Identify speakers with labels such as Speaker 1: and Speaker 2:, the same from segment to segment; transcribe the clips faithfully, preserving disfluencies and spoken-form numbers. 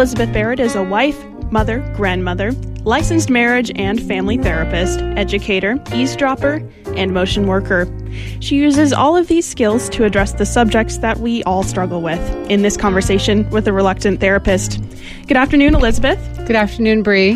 Speaker 1: Elizabeth Barrett is a wife, mother, grandmother, licensed marriage and family therapist, educator, eavesdropper, and motion worker. She uses all of these skills to address the subjects that we all struggle with in this conversation with a reluctant therapist. Good afternoon, Elizabeth.
Speaker 2: Good afternoon, Bree.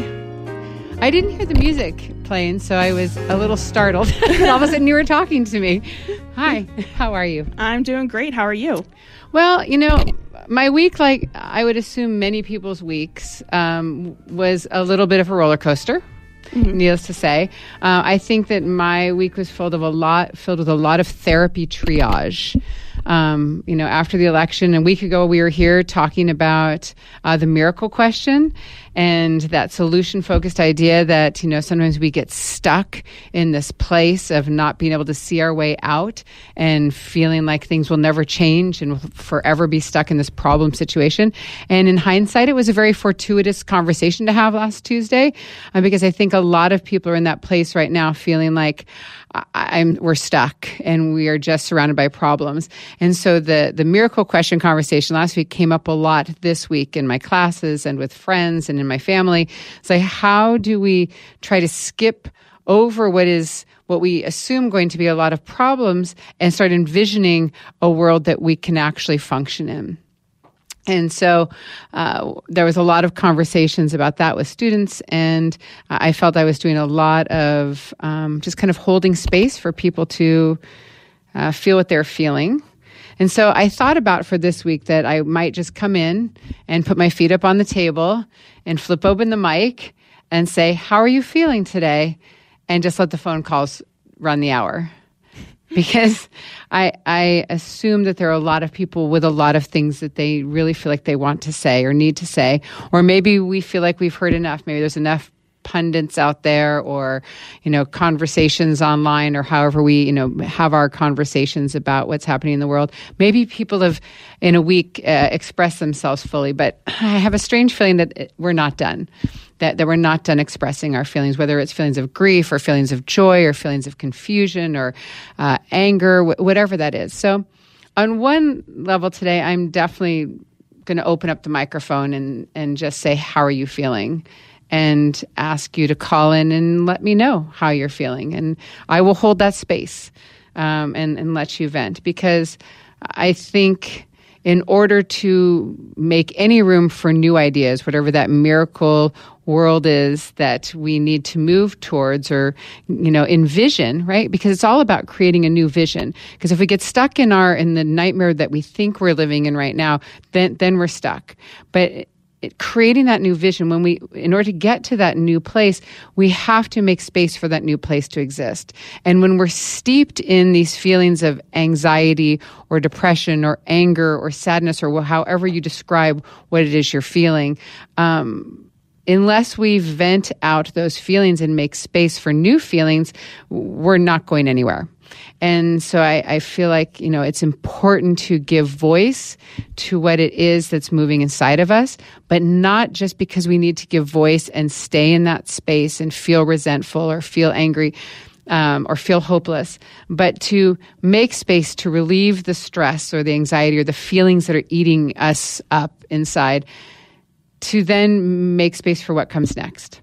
Speaker 2: I didn't hear the music playing, so I was a little startled. All of a sudden you were talking to me. Hi, how are you?
Speaker 1: I'm doing great. How are you?
Speaker 2: Well, you know, my week, like I would assume many people's weeks, um, was a little bit of a roller coaster. Mm-hmm. Needless to say, uh, I think that my week was filled of a lot, filled with a lot of therapy triage. Um, you know, after the election, a week ago, we were here talking about uh, the miracle question and that solution-focused idea that, you know, sometimes we get stuck in this place of not being able to see our way out and feeling like things will never change and will forever be stuck in this problem situation. And in hindsight, it was a very fortuitous conversation to have last Tuesday uh, because I think a lot of people are in that place right now feeling like I'm, we're stuck and we are just surrounded by problems. And so the, the miracle question conversation last week came up a lot this week in my classes and with friends and in my family. It's like, how do we try to skip over what is what we assume going to be a lot of problems and start envisioning a world that we can actually function in? And so uh, there was a lot of conversations about that with students, and I felt I was doing a lot of um, just kind of holding space for people to uh, feel what they're feeling. And so I thought about for this week that I might just come in and put my feet up on the table and flip open the mic and say, how are you feeling today? And just let the phone calls run the hour. Because I I assume that there are a lot of people with a lot of things that they really feel like they want to say or need to say. Or maybe we feel like we've heard enough. Maybe there's enough pundits out there or, you know, conversations online or however we, you know, have our conversations about what's happening in the world. Maybe people have, in a week, uh, expressed themselves fully. But I have a strange feeling that we're not done. That, that we're not done expressing our feelings, whether it's feelings of grief or feelings of joy or feelings of confusion or uh, anger, wh- whatever that is. So on one level today, I'm definitely going to open up the microphone and, and just say, how are you feeling? And ask you to call in and let me know how you're feeling. And I will hold that space um, and, and let you vent, because I think in order to make any room for new ideas, whatever that miracle world is that we need to move towards or, you know, envision, right? Because it's all about creating a new vision. Because if we get stuck in our, in the nightmare that we think we're living in right now, then, then we're stuck. But it, it, creating that new vision, when we, in order to get to that new place, we have to make space for that new place to exist. And when we're steeped in these feelings of anxiety or depression or anger or sadness or however you describe what it is you're feeling, um, unless we vent out those feelings and make space for new feelings, we're not going anywhere. And so I, I feel like, you know, it's important to give voice to what it is that's moving inside of us, but not just because we need to give voice and stay in that space and feel resentful or feel angry um, or feel hopeless, but to make space to relieve the stress or the anxiety or the feelings that are eating us up inside, to then make space for what comes next.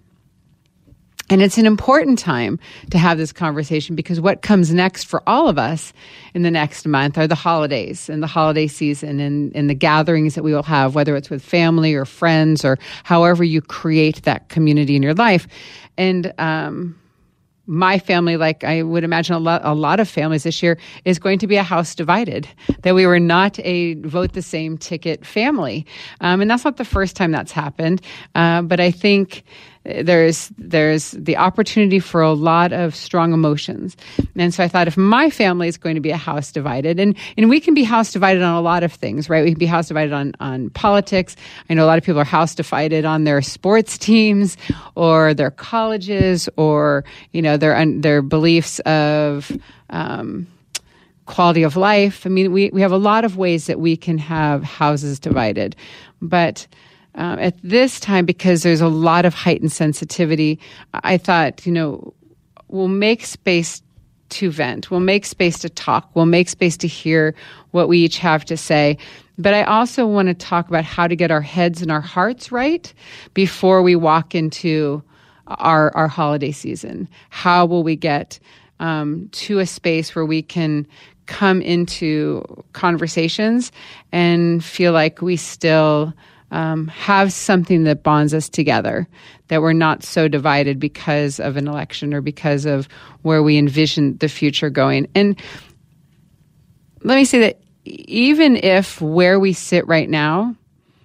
Speaker 2: And it's an important time to have this conversation, because what comes next for all of us in the next month are the holidays and the holiday season and, and the gatherings that we will have, whether it's with family or friends or however you create that community in your life. And um, my family, like I would imagine a lot, a lot of families this year, is going to be a house divided, that we were not a vote the same ticket family. Um, and that's not the first time that's happened. Uh, but I think there's there's the opportunity for a lot of strong emotions. And so I thought, if my family is going to be a house divided, and, and we can be house divided on a lot of things, right? We can be house divided on, on politics. I know a lot of people are house divided on their sports teams or their colleges or, you know, their their beliefs of um, quality of life. I mean, we, we have a lot of ways that we can have houses divided. But Um, at this time, because there's a lot of heightened sensitivity, I thought, you know, we'll make space to vent. We'll make space to talk. We'll make space to hear what we each have to say. But I also want to talk about how to get our heads and our hearts right before we walk into our, our holiday season. How will we get um, to a space where we can come into conversations and feel like we still um, have something that bonds us together, that we're not so divided because of an election or because of where we envision the future going. And let me say that even if where we sit right now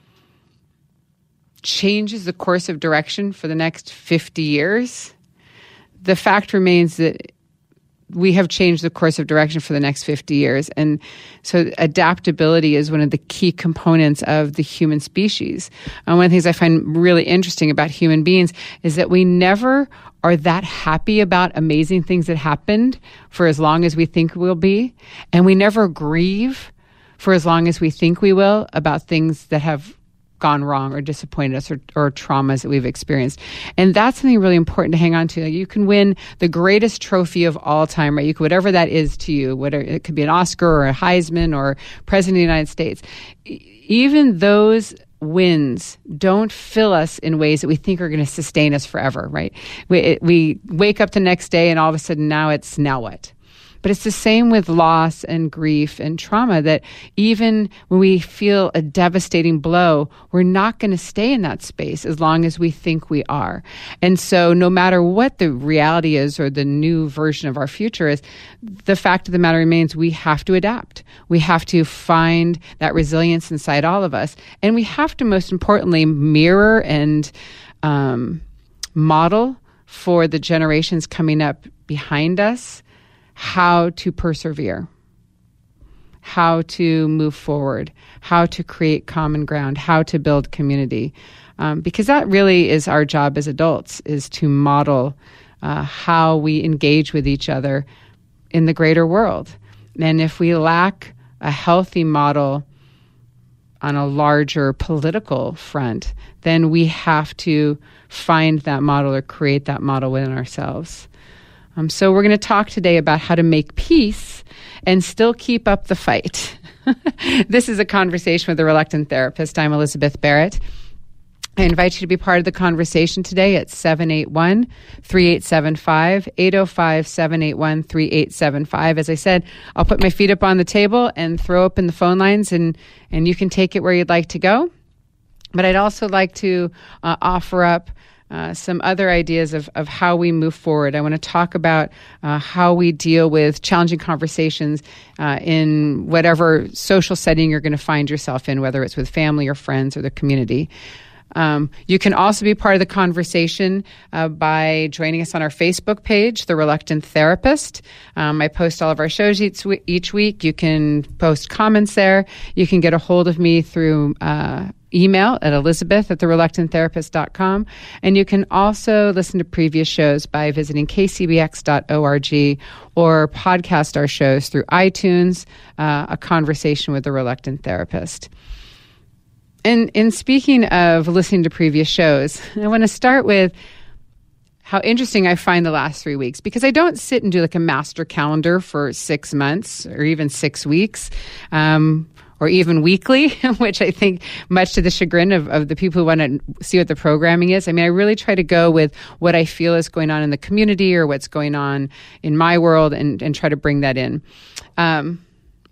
Speaker 2: changes the course of direction for the next fifty years, the fact remains that we have changed the course of direction for the next fifty years. And so adaptability is one of the key components of the human species. And one of the things I find really interesting about human beings is that we never are that happy about amazing things that happened for as long as we think we'll be. And we never grieve for as long as we think we will about things that have gone wrong or disappointed us or, or traumas that we've experienced. And that's something really important to hang on to. Like, you can win the greatest trophy of all time, right? You could, whatever that is to you, whether it could be an Oscar or a Heisman or President of the United States. Even those wins don't fill us in ways that we think are going to sustain us forever, right? We, it, we wake up the next day and all of a sudden now it's, now what? But it's the same with loss and grief and trauma, that even when we feel a devastating blow, we're not going to stay in that space as long as we think we are. And so no matter what the reality is or the new version of our future is, the fact of the matter remains we have to adapt. We have to find that resilience inside all of us. And we have to, most importantly, mirror and um, model for the generations coming up behind us how to persevere, how to move forward, how to create common ground, how to build community. Um, because that really is our job as adults, is to model uh, how we engage with each other in the greater world. And if we lack a healthy model on a larger political front, then we have to find that model or create that model within ourselves. Um, so we're going to talk today about how to make peace and still keep up the fight. This is a conversation with the Reluctant Therapist. I'm Elizabeth Barrett. I invite you to be part of the conversation today at seven eight one, three eight seven five, eight oh five, seven eight one, three eight seven five. As I said, I'll put my feet up on the table and throw open the phone lines, and, and you can take it where you'd like to go. But I'd also like to uh, offer up Uh, some other ideas of, of how we move forward. I want to talk about uh, how we deal with challenging conversations uh, in whatever social setting you're going to find yourself in, whether it's with family or friends or the community. Um, you can also be part of the conversation uh, by joining us on our Facebook page, The Reluctant Therapist. Um, I post all of our shows each, each week. You can post comments there. You can get a hold of me through uh, email at elizabeth at the reluctant therapist dot com. And you can also listen to previous shows by visiting k c b x dot org or podcast our shows through iTunes, uh, A Conversation with the Reluctant Therapist. And in speaking of listening to previous shows, I want to start with how interesting I find the last three weeks, because I don't sit and do like a master calendar for six months or even six weeks. Um, or even weekly, which I think much to the chagrin of, of the people who want to see what the programming is. I mean, I really try to go with what I feel is going on in the community or what's going on in my world and, and try to bring that in. Um,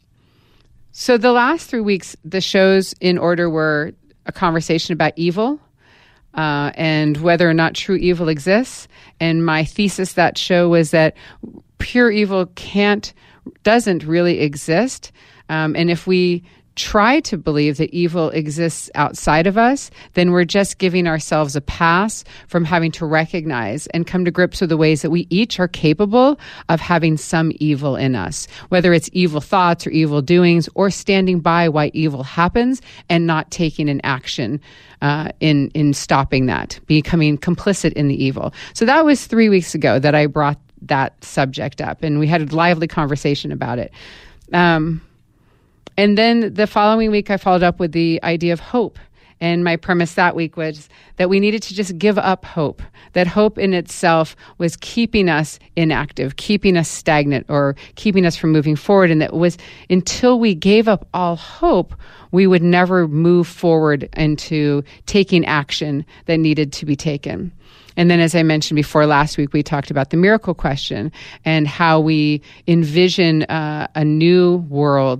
Speaker 2: so the last three weeks, the shows in order were a conversation about evil uh, and whether or not true evil exists. And my thesis that show was that pure evil can't, doesn't really exist. Um, and if we try to believe that evil exists outside of us, then we're just giving ourselves a pass from having to recognize and come to grips with the ways that we each are capable of having some evil in us, whether it's evil thoughts or evil doings or standing by why evil happens and not taking an action uh, in, in stopping that, becoming complicit in the evil. So that was three weeks ago that I brought that subject up, and we had a lively conversation about it. Um, And then the following week, I followed up with the idea of hope And my premise that week was that we needed to just give up hope, that hope in itself was keeping us inactive, keeping us stagnant, or keeping us from moving forward. And that was until we gave up all hope, we would never move forward into taking action that needed to be taken. And then, as I mentioned before, last week, we talked about the miracle question and how we envision uh, a new world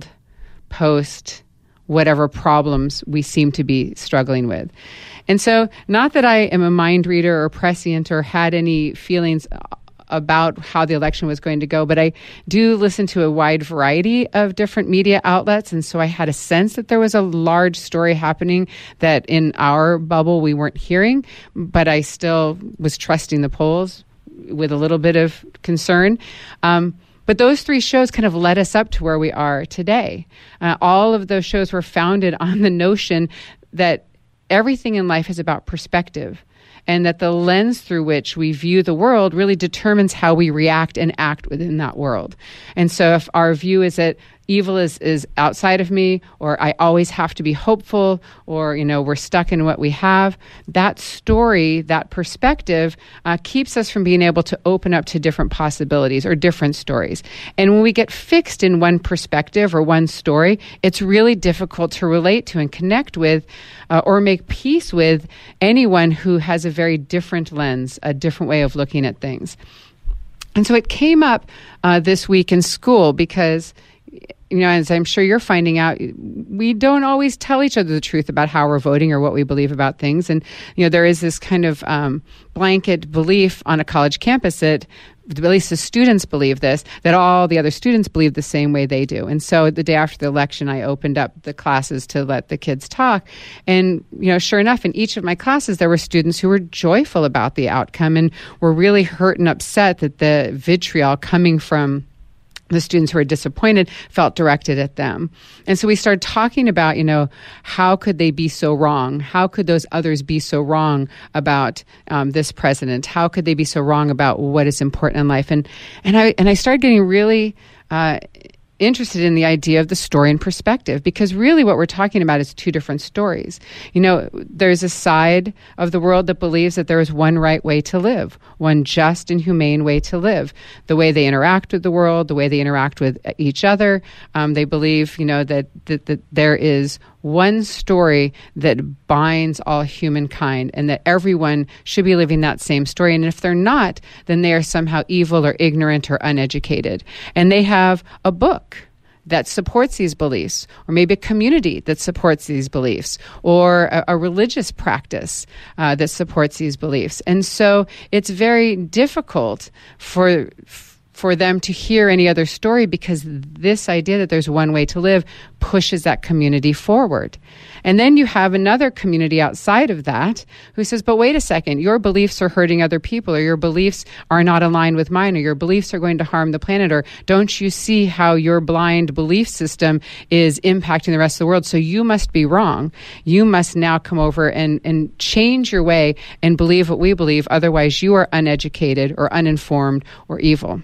Speaker 2: post whatever problems we seem to be struggling with. And so, not that I am a mind reader or prescient or had any feelings about how the election was going to go, but I do listen to a wide variety of different media outlets. And so I had a sense that there was a large story happening that in our bubble we weren't hearing, but I still was trusting the polls with a little bit of concern. Um, But those three shows kind of led us up to where we are today. Uh, all of those shows were founded on the notion that everything in life is about perspective, and that the lens through which we view the world really determines how we react and act within that world. And so if our view is that evil is, is outside of me, or I always have to be hopeful, or, you know, we're stuck in what we have, that story, that perspective uh, keeps us from being able to open up to different possibilities or different stories. And when we get fixed in one perspective or one story, it's really difficult to relate to and connect with uh, or make peace with anyone who has a very different lens, a different way of looking at things. And so it came up uh, this week in school because, you know, as I'm sure you're finding out, we don't always tell each other the truth about how we're voting or what we believe about things. And, you know, there is this kind of um, blanket belief on a college campus that, at least the students believe this, that all the other students believe the same way they do. And so the day after the election, I opened up the classes to let the kids talk. And, you know, sure enough, in each of my classes, there were students who were joyful about the outcome and were really hurt and upset that the vitriol coming from the students who were disappointed felt directed at them. And so we started talking about, you know, how could they be so wrong? How could those others be so wrong about um, this president? How could they be so wrong about what is important in life? And and I and I started getting really uh, interested in the idea of the story and perspective, because really what we're talking about is two different stories. You know, there's a side of the world that believes that there is one right way to live, one just and humane way to live. The way they interact with the world, the way they interact with each other. Um, they believe, you know, that, that, that there is one story that binds all humankind and that everyone should be living that same story. And if they're not, then they are somehow evil or ignorant or uneducated. And they have a book that supports these beliefs, or maybe a community that supports these beliefs, or a, a religious practice uh, that supports these beliefs. And so it's very difficult for for them to hear any other story, because this idea that there's one way to live pushes that community forward. And then you have another community outside of that who says, but wait a second, your beliefs are hurting other people, or your beliefs are not aligned with mine, or your beliefs are going to harm the planet, or don't you see how your blind belief system is impacting the rest of the world? So you must be wrong. You must now come over and, and change your way and believe what we believe. Otherwise, you are uneducated or uninformed or evil.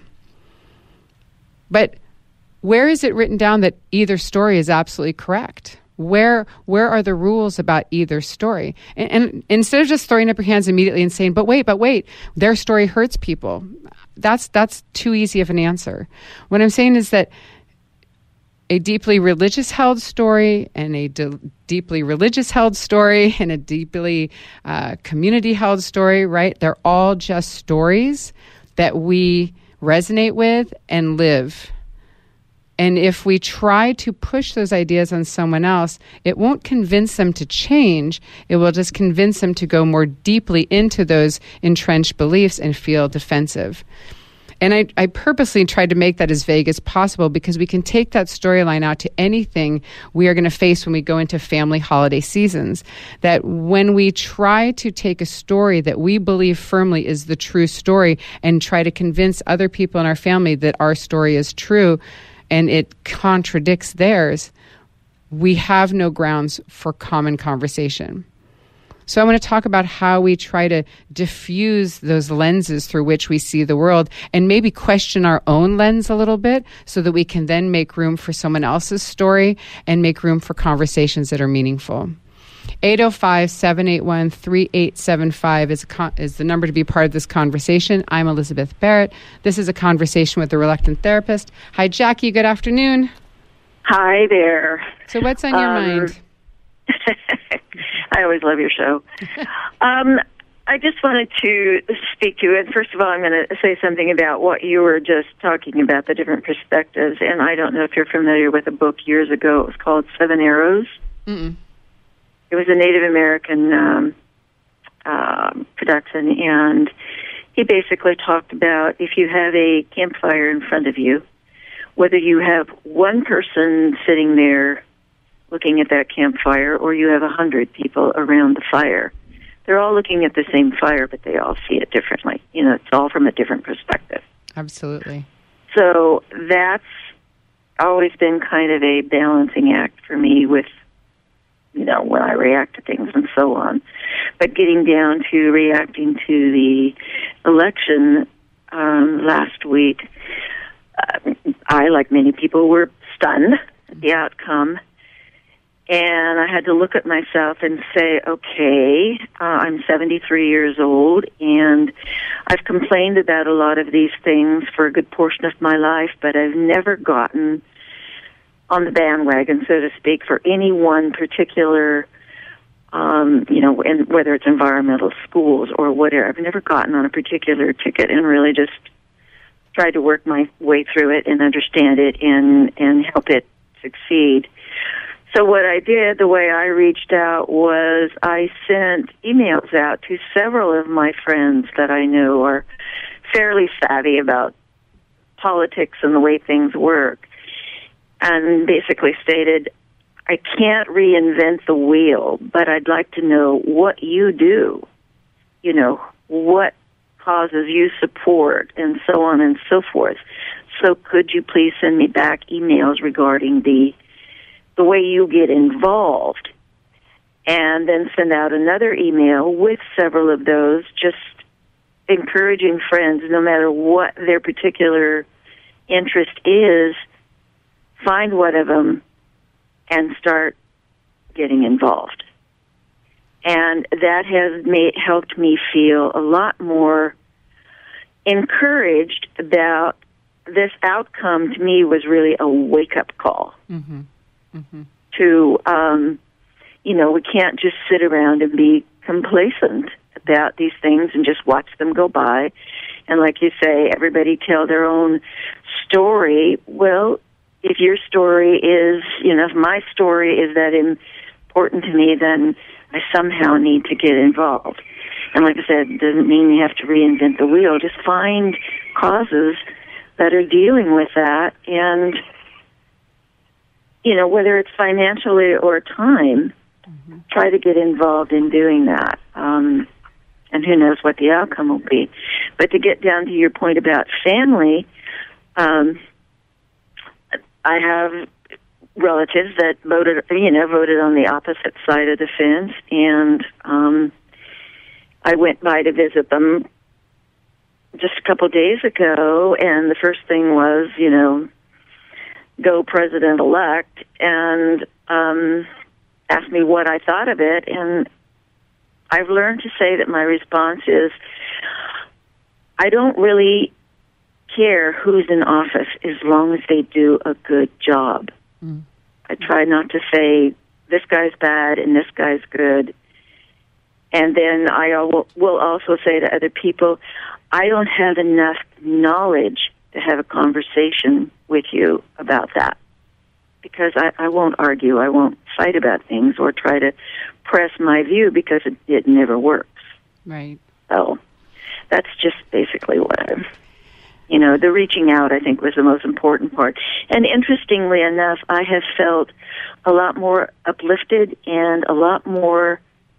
Speaker 2: But where is it written down that either story is absolutely correct? Where where are the rules about either story? And, and instead of just throwing up your hands immediately and saying, but wait, but wait, their story hurts people, that's that's too easy of an answer. What I'm saying is that a deeply religious held story and a de- deeply religious held story and a deeply uh, community held story, right? They're all just stories that we resonate with and live. And if we try to push those ideas on someone else, it won't convince them to change. It will just convince them to go more deeply into those entrenched beliefs and feel defensive. And I, I purposely tried to make that as vague as possible, because we can take that storyline out to anything we are going to face when we go into family holiday seasons. That when we try to take a story that we believe firmly is the true story and try to convince other people in our family that our story is true and it contradicts theirs, we have no grounds for common conversation. So I want to talk about how we try to diffuse those lenses through which we see the world and maybe question our own lens a little bit so that we can then make room for someone else's story and make room for conversations that are meaningful. eight oh five, seven eight one, three eight seven five is, con- is the number to be part of this conversation. I'm Elizabeth Barrett. This is A Conversation with a Reluctant Therapist. Hi, Jackie. Good afternoon.
Speaker 3: Hi there.
Speaker 2: So what's on your
Speaker 3: um,
Speaker 2: mind?
Speaker 3: I always love your show. um, I just wanted to speak to it. First of all, I'm going to say something about what you were just talking about, the different perspectives. And I don't know if you're familiar with a book years ago. It was called Seven Arrows. Mm-mm. It was a Native American um, uh, production, and he basically talked about if you have a campfire in front of you, whether you have one person sitting there looking at that campfire or you have a hundred people around the fire, they're all looking at the same fire, but they all see it differently. You know, it's all from a different perspective.
Speaker 2: Absolutely.
Speaker 3: So that's always been kind of a balancing act for me with, you know, when I react to things and so on. But getting down to reacting to the election um, last week, uh, I, like many people, were stunned at the outcome. And I had to look at myself and say, okay, uh, I'm seventy-three years old, and I've complained about a lot of these things for a good portion of my life, but I've never gotten on the bandwagon, so to speak, for any one particular, um, you know, in, whether it's environmental schools or whatever. I've never gotten on a particular ticket and really just tried to work my way through it and understand it and, and help it succeed. So what I did, the way I reached out, was I sent emails out to several of my friends that I know are fairly savvy about politics and the way things work, and basically stated, I can't reinvent the wheel, but I'd like to know what you do, you know, what causes you support, and so on and so forth. So could you please send me back emails regarding the the way you get involved, and then send out another email with several of those, just encouraging friends, no matter what their particular interest is, find one of them and start getting involved. And that has made, helped me feel a lot more encouraged about this outcome. To me, was really a wake-up call. Mm-hmm. Mm-hmm. To, um, you know, we can't just sit around and be complacent about these things and just watch them go by. And like you say, everybody tell their own story. Well, if your story is, you know, if my story is that important to me, then I somehow need to get involved. And like I said, it doesn't mean you have to reinvent the wheel. Just find causes that are dealing with that, and you know, whether it's financially or time, mm-hmm. try to get involved in doing that. Um, and who knows what the outcome will be. But to get down to your point about family, um, I have relatives that voted, you know, voted on the opposite side of the fence, and um, I went by to visit them just a couple days ago, and the first thing was, you know, go president-elect, and um, asked me what I thought of it, and I've learned to say that my response is, I don't really care who's in office as long as they do a good job. Mm. I try not to say, this guy's bad and this guy's good. And then I will also say to other people, I don't have enough knowledge to have a conversation with you about that, because I, I won't argue, I won't fight about things or try to press my view, because it, it never works.
Speaker 2: Right.
Speaker 3: So that's just basically what I'm, you know, the reaching out, I think, was the most important part. And interestingly enough, I have felt a lot more uplifted and a lot more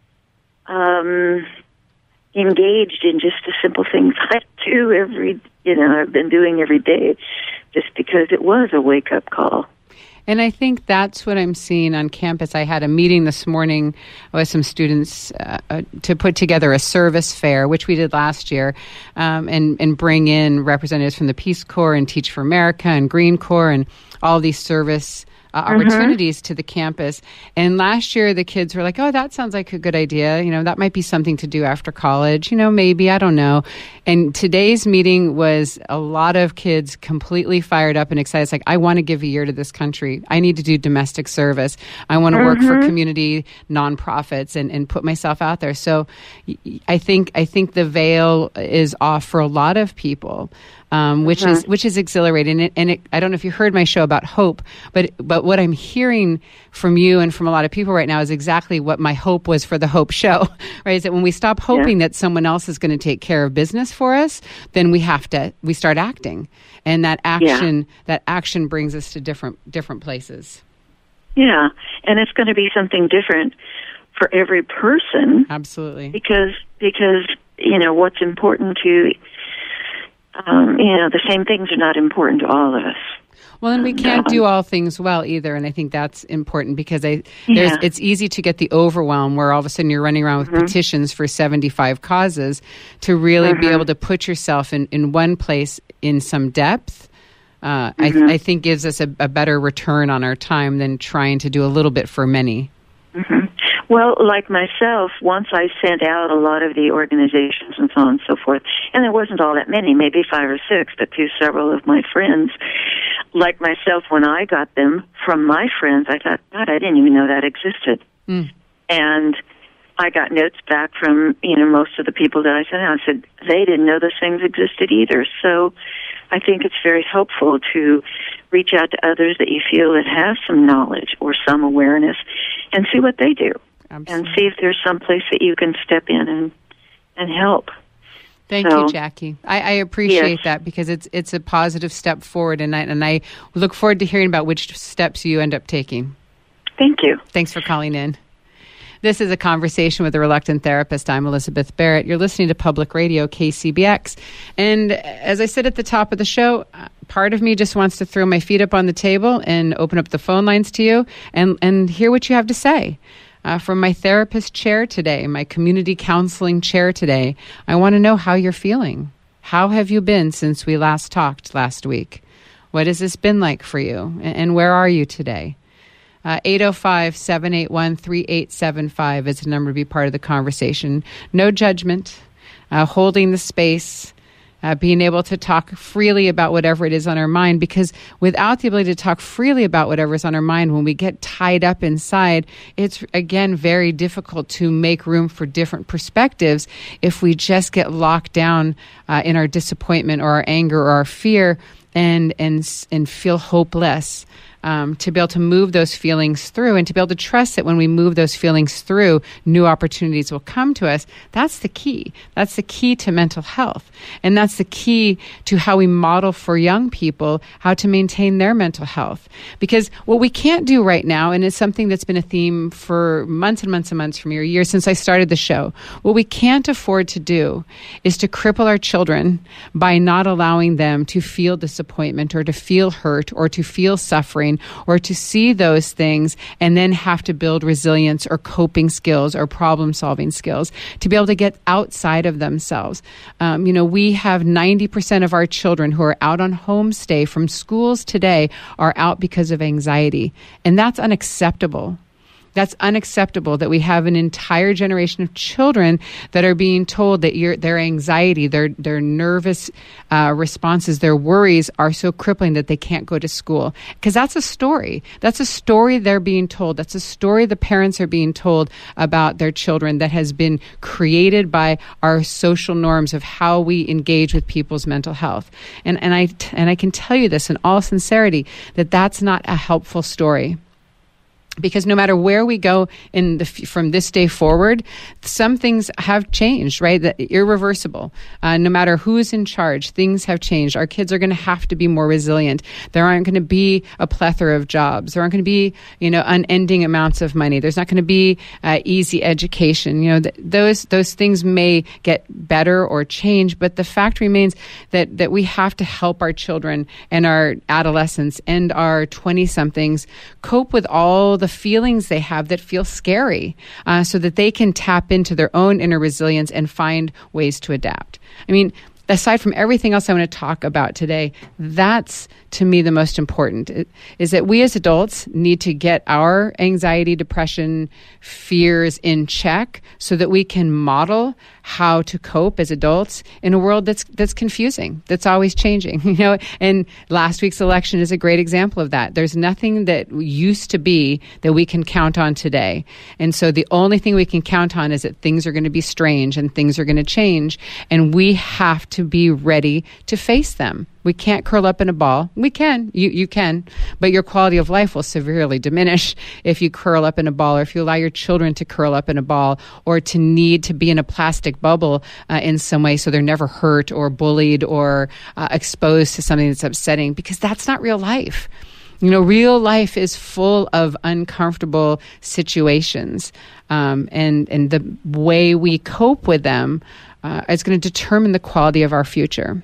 Speaker 3: um, engaged in just the simple things I do every, you know, I've been doing every day, just because it was a wake-up call.
Speaker 2: And I think that's what I'm seeing on campus. I had a meeting this morning with some students uh, uh, to put together a service fair, which we did last year, um, and, and bring in representatives from the Peace Corps and Teach for America and Green Corps and all these service uh, opportunities mm-hmm. to the campus. And last year, the kids were like, oh, that sounds like a good idea. You know, that might be something to do after college. You know, maybe, I don't know. And today's meeting was a lot of kids completely fired up and excited. It's like, I want to give a year to this country. I need to do domestic service. I want to mm-hmm. work for community nonprofits and, and put myself out there. So I think I think the veil is off for a lot of people. Um, which mm-hmm. is which is exhilarating, and, it, and it, I don't know if you heard my show about hope, but but what I'm hearing from you and from a lot of people right now is exactly what my hope was for the Hope Show, right? Is that when we stop hoping yeah. that someone else is going to take care of business for us, then we have to we start acting, and that action yeah. that action brings us to different different places. Yeah, and it's going to be something different for every person. Absolutely, because because you know what's important to. Um, you know, the same things are not important to all of us. Well, and we can't do all things well either, and I think that's important because I there's, yeah. it's easy to get the overwhelm where all of a sudden you're running around with mm-hmm. petitions for seventy-five causes to really mm-hmm. be able to put yourself in, in one place in some depth. Uh, mm-hmm. I, th- I think gives us a, a better return on our time than trying to do a little bit for many. Mm-hmm. Well, like myself, once I sent out a lot of the organizations and so on and so forth, and there wasn't all that many, maybe five or six, but to several of my friends, like myself, when I got them from my friends, I thought, God, I didn't even know that existed. Mm. And I got notes back from, you know, most of the people that I sent out. I said, they didn't know those things existed either. So I think it's very helpful to reach out to others that you feel that have some knowledge or some awareness and see what they do. Absolutely. And see if there's some place that you can step in and and help. Thank so, you, Jackie. I, I appreciate yes. that because it's it's a positive step forward, and I, and I look forward to hearing about which steps you end up taking. Thank you. Thanks for calling in. This is A Conversation with a Reluctant Therapist. I'm Elizabeth Barrett. You're listening to Public Radio, K C B X. And as I said at the top of the show, part of me just wants to throw my feet up on the table and open up the phone lines to you and, and hear what you have to say. Uh, from my therapist chair today, my community counseling chair today, I want to know how you're feeling. How have you been since we last talked last week? What has this been like for you? And, and where are you today? Uh, eight oh five, seven eight one, three eight seven five is the number to be part of the conversation. No judgment, uh, holding the space, uh, being able to talk freely about whatever it is on our mind, because without the ability to talk freely about whatever is on our mind, when we get tied up inside, it's, again, very difficult to make room for different perspectives if we just get locked down uh, in our disappointment or our anger or our fear and and and feel hopeless. Um, to be able to move those feelings through and to be able to trust that when we move those feelings through, new opportunities will come to us. That's the key. That's the key to mental health. And that's the key to how we model for young people how to maintain their mental health. Because what we can't do right now, and it's something that's been a theme for months and months and months for me, or years since I started the show, what we can't afford to do is to cripple our children by not allowing them to feel disappointment or to feel hurt or to feel suffering or to see those things and then have to build resilience or coping skills or problem-solving skills to be able to get outside of themselves. Um, you know, we have ninety percent of our children who are out on homestay from schools today are out because of anxiety, and that's unacceptable. That's unacceptable that we have an entire generation of children that are being told that your, their anxiety, their their nervous uh, responses, their worries are so crippling that they can't go to school. Because that's a story. That's a story they're being told. That's a story the parents are being told about their children that has been created by our social norms of how we engage with people's mental health. And and I and I can tell you this in all sincerity, that that's not a helpful story. Because no matter where we go in the from this day forward, some things have changed, right? That irreversible. Uh, no matter who's in charge, things have changed. Our kids are going to have to be more resilient. There aren't going to be a plethora of jobs. There aren't going to be, you know, unending amounts of money. There's not going to be uh, easy education. You know, th- those those things may get better or change, but the fact remains that that we have to help our children and our adolescents and our twenty-somethings cope with all the the feelings they have that feel scary, uh, so that they can tap into their own inner resilience and find ways to adapt. I mean, aside from everything else I want to talk about today, that's to me the most important, it, is that we as adults need to get our anxiety, depression, fears in check so that we can model how to cope as adults in a world that's that's confusing, that's always changing. You know, and last week's election is a great example of that. There's nothing that used to be that we can count on today. And so the only thing we can count on is that things are going to be strange and things are going to change, and we have to be ready to face them. We can't curl up in a ball. We can. You you can. But your quality of life will severely diminish if you curl up in a ball, or if you allow your children to curl up in a ball, or to need to be in a plastic bubble uh, in some way so they're never hurt or bullied or uh, exposed to something that's upsetting, because that's not real life. You know, real life is full of uncomfortable situations. Um, and, and the way we cope with them uh, is going to determine the quality of our future.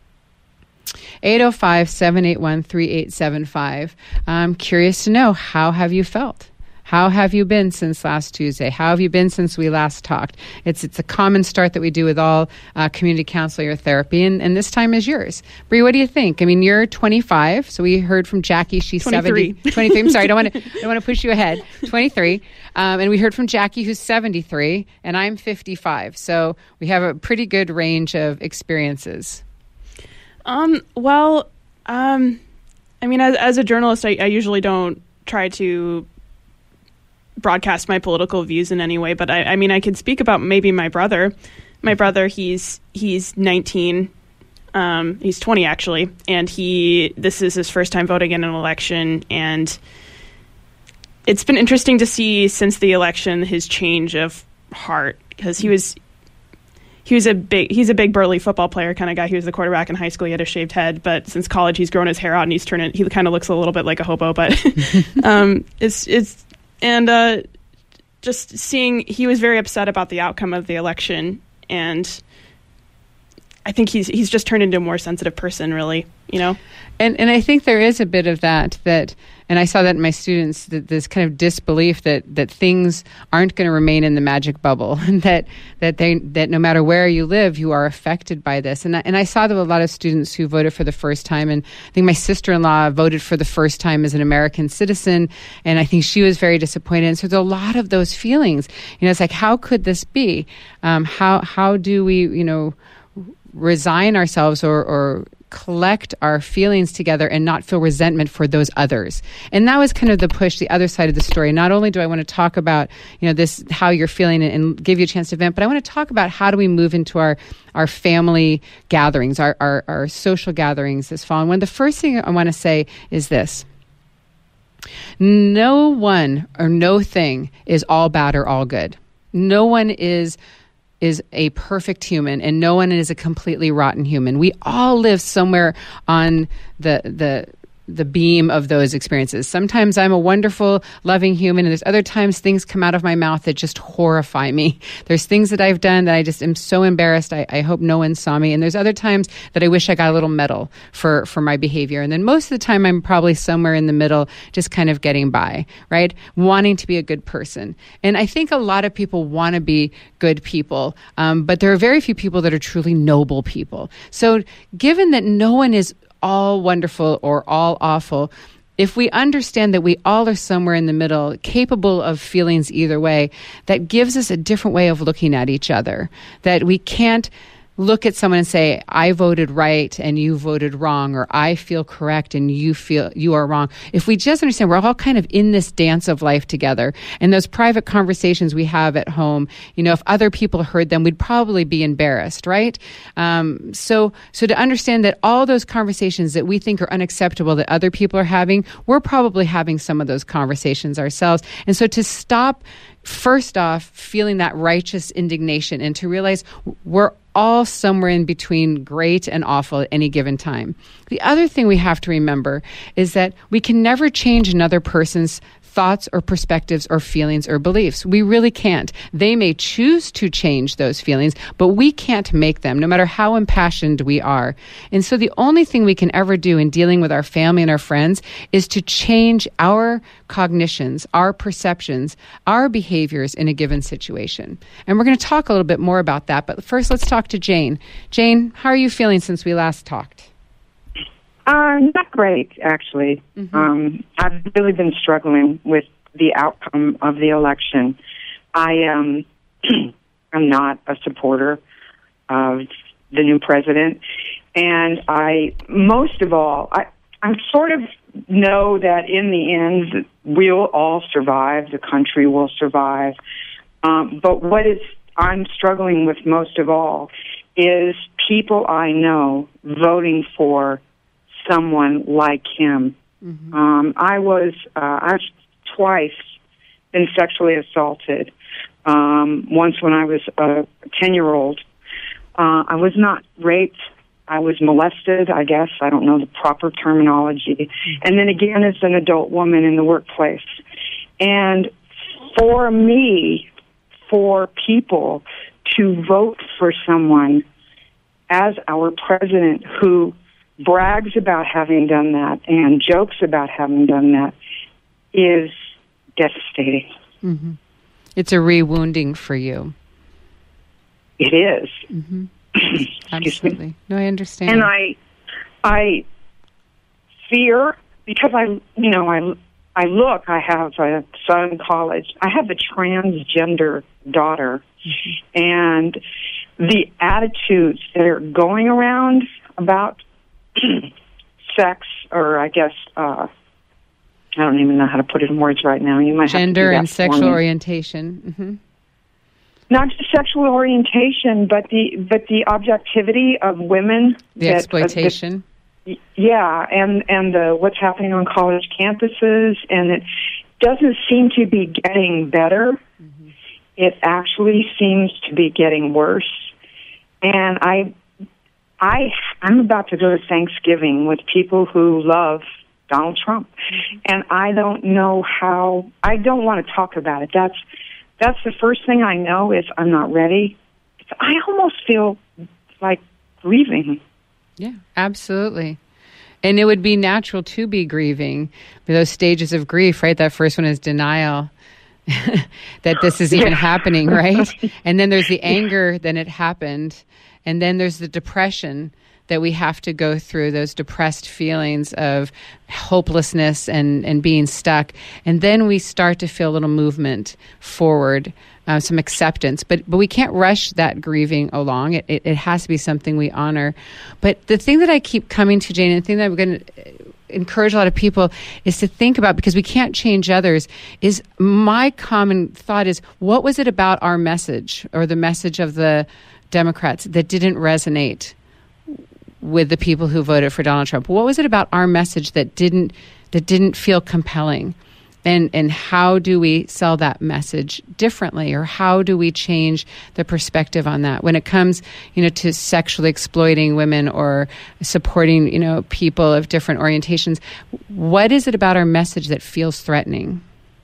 Speaker 2: eight oh five, seven eight one, three eight seven five. I'm curious to know, how have you felt? How have you been since last Tuesday? How have you been since we last talked? It's it's a common start that we do with all uh, community counseling or therapy, and, and this time is yours. Bree, what do you think? I mean, you're twenty-five, so we heard from Jackie. She's
Speaker 1: twenty-three.
Speaker 2: seventy. twenty-three. I'm sorry, I don't want to I don't want to push you ahead. twenty-three, um, and we heard from Jackie, who's seventy-three, and I'm fifty-five. So we have a pretty good range of experiences.
Speaker 1: Um. Well, um, I mean, as, as a journalist, I, I usually don't try to broadcast my political views in any way, but I, I mean, I could speak about maybe my brother. My brother, he's he's nineteen. Um, he's twenty actually, and he this is his first time voting in an election, and it's been interesting to see since the election his change of heart, because he was he was a big he's a big burly football player kind of guy. He was the quarterback in high school. He had a shaved head, but since college he's grown his hair out and he's turned it. He kind of looks a little bit like a hobo, but um, it's it's. And uh, just seeing, he was very upset about the outcome of the election, and I think he's he's just turned into a more sensitive person, really, you know?
Speaker 2: And and I think there is a bit of that, that, and I saw that in my students, that this kind of disbelief that, that things aren't going to remain in the magic bubble, and that that they that no matter where you live, you are affected by this. And I, and I saw that a lot of students who voted for the first time, and I think my sister-in-law voted for the first time as an American citizen, and I think she was very disappointed. And so there's a lot of those feelings. You know, it's like, how could this be? Um, how how do we, you know, resign ourselves or or collect our feelings together and not feel resentment for those others? And that was kind of the push, the other side of the story. Not only do I want to talk about, you know, this, how you're feeling, and, and give you a chance to vent, but I want to talk about how do we move into our, our family gatherings, our, our, our social gatherings this fall. And one of the first thing I want to say is this: no one or no thing is all bad or all good. No one is is a perfect human, and no one is a completely rotten human. We all live somewhere on the the the beam of those experiences. Sometimes I'm a wonderful, loving human, and there's other times things come out of my mouth that just horrify me. There's things that I've done that I just am so embarrassed. I, I hope no one saw me. And there's other times that I wish I got a little medal for, for my behavior. And then most of the time I'm probably somewhere in the middle, just kind of getting by, right? Wanting to be a good person. And I think a lot of people want to be good people, um, but there are very few people that are truly noble people. So given that no one is all wonderful or all awful, if we understand that we all are somewhere in the middle, capable of feelings either way, that gives us a different way of looking at each other. That we can't look at someone and say, I voted right and you voted wrong, or I feel correct and you feel you are wrong. If we just understand we're all kind of in this dance of life together, and those private conversations we have at home, you know, if other people heard them, we'd probably be embarrassed, right? Um, so, so to understand that all those conversations that we think are unacceptable that other people are having, we're probably having some of those conversations ourselves. And so to stop, first off, feeling that righteous indignation, and to realize we're all somewhere in between great and awful at any given time. The other thing we have to remember is that we can never change another person's thoughts or perspectives or feelings or beliefs. We really can't. They may choose to change those feelings, but we can't make them, no matter how impassioned we are. And so the only thing we can ever do in dealing with our family and our friends is to change our cognitions, our perceptions, our behaviors in a given situation. And we're going to talk a little bit more about that. But first, let's talk to Jane. Jane, how are you feeling since we last talked?
Speaker 4: Uh, not great, actually. Mm-hmm. Um, I've really been struggling with the outcome of the election. I um, am not a supporter of the new president. And I, most of all, I, I sort of know that in the end, we'll all survive. The country will survive. Um, but what is I'm struggling with most of all is people I know voting for someone like him. Mm-hmm. Um, I was, uh, I've twice been sexually assaulted. Um, once when I was a ten-year-old. Uh, I was not raped. I was molested, I guess. I don't know the proper terminology. Mm-hmm. And then again as an adult woman in the workplace. And for me, for people to vote for someone as our president who brags about having done that and jokes about having done that is devastating.
Speaker 2: Mm-hmm. It's a re-wounding for you.
Speaker 4: It is.
Speaker 2: Mm-hmm. Absolutely. No, I understand.
Speaker 4: And I, I fear because I, you know, I, I look. I have a son in college. I have a transgender daughter, mm-hmm. and the attitudes that are going around about sex, or I guess uh, I don't even know how to put it in words right now. You might
Speaker 2: gender
Speaker 4: have to
Speaker 2: and sexual orientation. Mm-hmm.
Speaker 4: Not just sexual orientation, but the but the objectivity of women.
Speaker 2: The
Speaker 4: that,
Speaker 2: exploitation.
Speaker 4: Uh, the, yeah, and and the, what's happening on college campuses, and it doesn't seem to be getting better. Mm-hmm. It actually seems to be getting worse. And I, I, I'm about to go to Thanksgiving with people who love Donald Trump, mm-hmm. and I don't know how. I don't want to talk about it. That's that's the first thing I know is I'm not ready. I almost feel like grieving.
Speaker 2: Yeah, absolutely. And it would be natural to be grieving. Those stages of grief, right? That first one is denial. that this is even yeah. happening, right? And then there's the anger, then it happened. And then there's the depression that we have to go through, those depressed feelings of hopelessness and, and being stuck. And then we start to feel a little movement forward, uh, some acceptance. But but we can't rush that grieving along. It, it, it has to be something we honor. But the thing that I keep coming to, Jane, and the thing that I'm going to encourage a lot of people is to think about, because we can't change others, is my common thought is, what was it about our message or the message of the Democrats that didn't resonate with the people who voted for Donald Trump? What was it about our message that didn't that didn't feel compelling? And and how do we sell that message differently, or how do we change the perspective on that when it comes, you know, to sexually exploiting women or supporting, you know, people of different orientations? What is it about our message that feels threatening?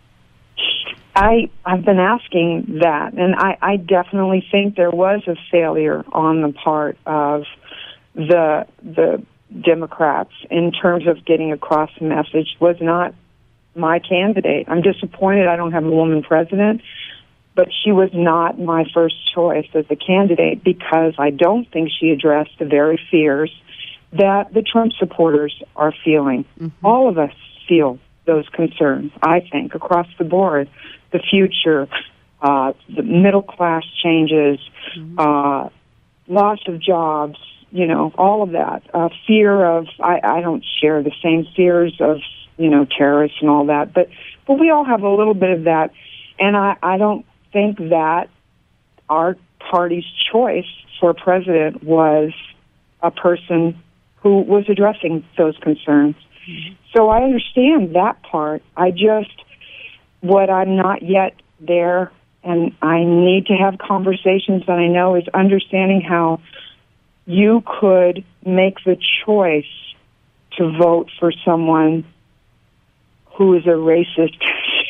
Speaker 4: I I've been asking that, and I, I definitely think there was a failure on the part of the the Democrats in terms of getting across the message. Was not my candidate. I'm disappointed I don't have a woman president, but she was not my first choice as a candidate because I don't think she addressed the very fears that the Trump supporters are feeling. Mm-hmm. All of us feel those concerns, I think, across the board. The future, uh, the middle class changes, mm-hmm. uh, loss of jobs, you know, all of that. Uh, fear of, I, I don't share the same fears of, you know, terrorists and all that, but, but we all have a little bit of that. And I, I don't think that our party's choice for president was a person who was addressing those concerns. Mm-hmm. So I understand that part. I just, what I'm not yet there, and I need to have conversations that I know, is understanding how you could make the choice to vote for someone who is a racist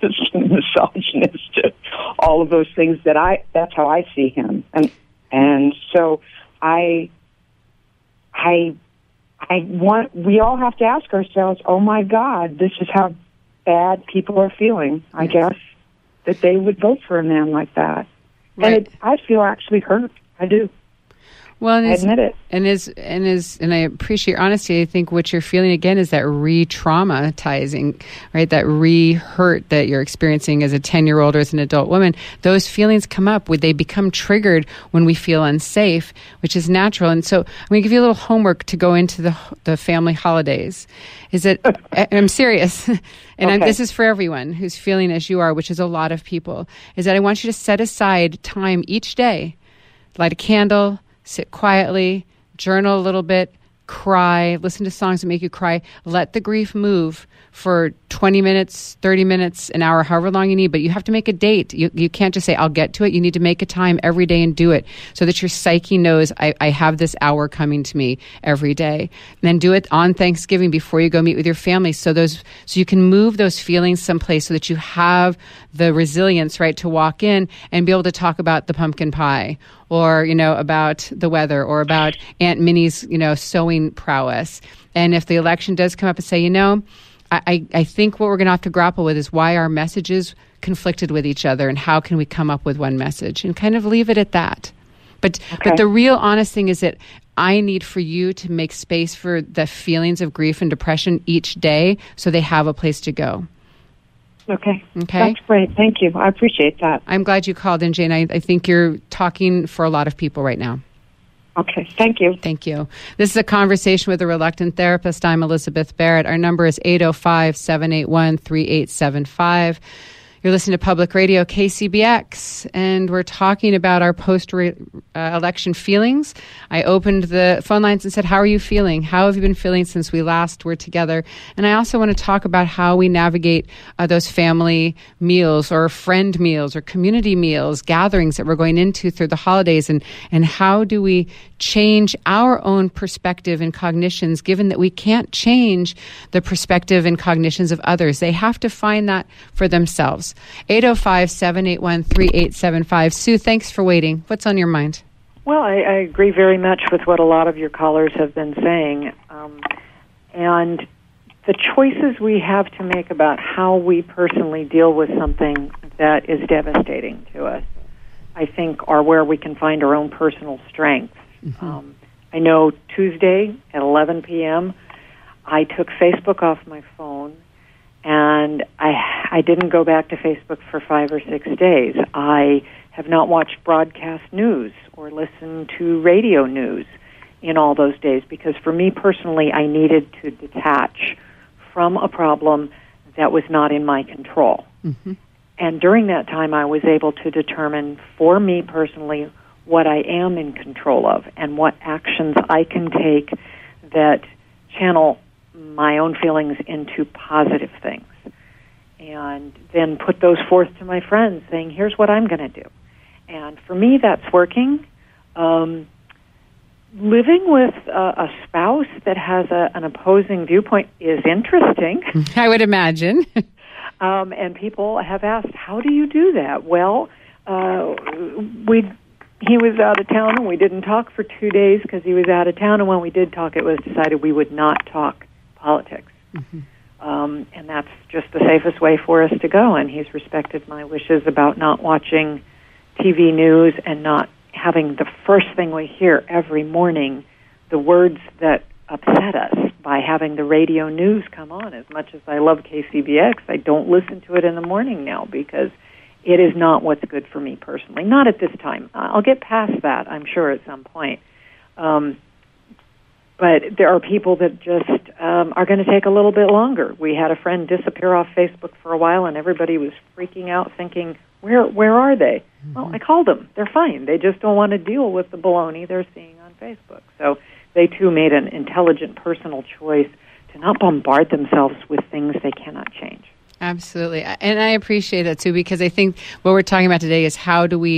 Speaker 4: racist and misogynist, all of those things that I, that's how I see him. And, and so I, I, I want, we all have to ask ourselves, oh my God, this is how bad people are feeling, I
Speaker 2: yes.
Speaker 4: guess, that they would vote for a man like that.
Speaker 2: Right.
Speaker 4: And it, I feel actually hurt. I do.
Speaker 2: Well, and
Speaker 4: I admit it.
Speaker 2: And is and is and I appreciate your honesty. I think what you're feeling again is that re-traumatizing, right? That re-hurt that you're experiencing as a ten-year-old or as an adult woman. Those feelings come up. Would they become triggered when we feel unsafe, which is natural? And so I'm going to give you a little homework to go into the the family holidays. Is that I'm serious, and
Speaker 4: okay.
Speaker 2: I'm, this is for everyone who's feeling as you are, which is a lot of people. Is that I want you to set aside time each day, light a candle, sit quietly, journal a little bit, cry, listen to songs that make you cry. Let the grief move for twenty minutes, thirty minutes, an hour, however long you need. But you have to make a date. You you can't just say, I'll get to it. You need to make a time every day and do it so that your psyche knows, I, I have this hour coming to me every day. And then do it on Thanksgiving before you go meet with your family. So those so you can move those feelings someplace so that you have the resilience, right, to walk in and be able to talk about the pumpkin pie, or, you know, about the weather, or about Aunt Minnie's, you know, sewing prowess. And if the election does come up and say, you know, I, I think what we're going to have to grapple with is why our messages conflicted with each other, and how can we come up with one message, and kind of leave it at that. But
Speaker 4: okay.
Speaker 2: but the real honest thing is that I need for you to make space for the feelings of grief and depression each day so they have a place to go.
Speaker 4: Okay.
Speaker 2: Okay.
Speaker 4: That's great. Thank you. I appreciate that.
Speaker 2: I'm glad you called in, Jane. I, I think you're talking for a lot of people right now.
Speaker 4: Okay. Thank you.
Speaker 2: Thank you. This is a conversation with a reluctant therapist. I'm Elizabeth Barrett. Our number is eight oh five, seven eight one, three eight seven five. You're listening to Public Radio K C B X, and we're talking about our post-election feelings. I opened the phone lines and said, how are you feeling? How have you been feeling since we last were together? And I also want to talk about how we navigate uh, those family meals, or friend meals, or community meals, gatherings that we're going into through the holidays, and, and how do we change our own perspective and cognitions, given that we can't change the perspective and cognitions of others. They have to find that for themselves. eight oh five, seven eight one, three eight seven five. Sue, thanks for waiting. What's on your mind?
Speaker 5: Well, I, I agree very much with what a lot of your callers have been saying. Um, and the choices we have to make about how we personally deal with something that is devastating to us, I think, are where we can find our own personal strength. Mm-hmm. Um, I know Tuesday at eleven p.m., I took Facebook off my phone, and I I didn't go back to Facebook for five or six days. I have not watched broadcast news or listened to radio news in all those days, because for me personally, I needed to detach from a problem that was not in my control. Mm-hmm. And during that time, I was able to determine for me personally what I am in control of and what actions I can take that channel my own feelings into positive things. And then put those forth to my friends, saying, here's what I'm going to do. And for me, that's working. Um, living with a, a spouse that has a, an opposing viewpoint is interesting.
Speaker 2: I would imagine.
Speaker 5: um, and people have asked, how do you do that? Well, uh, we he was out of town, and we didn't talk for two days because he was out of town. And when we did talk, it was decided we would not talk politics. Mm-hmm. Um, and that's just the safest way for us to go. And he's respected my wishes about not watching T V news and not having the first thing we hear every morning, the words that upset us, by having the radio news come on. As much as I love K C B X, I don't listen to it in the morning now because it is not what's good for me personally. Not at this time. I'll get past that, I'm sure, at some point. Um, but there are people that just um, are going to take a little bit longer. We had a friend disappear off Facebook for a while, and everybody was freaking out, thinking, where where are they? Mm-hmm. Well, I called them. They're fine. They just don't want to deal with the baloney they're seeing on Facebook. So they, too, made an intelligent personal choice to not bombard themselves with things they cannot change.
Speaker 2: Absolutely. And I appreciate that, too, because I think what we're talking about today is how do we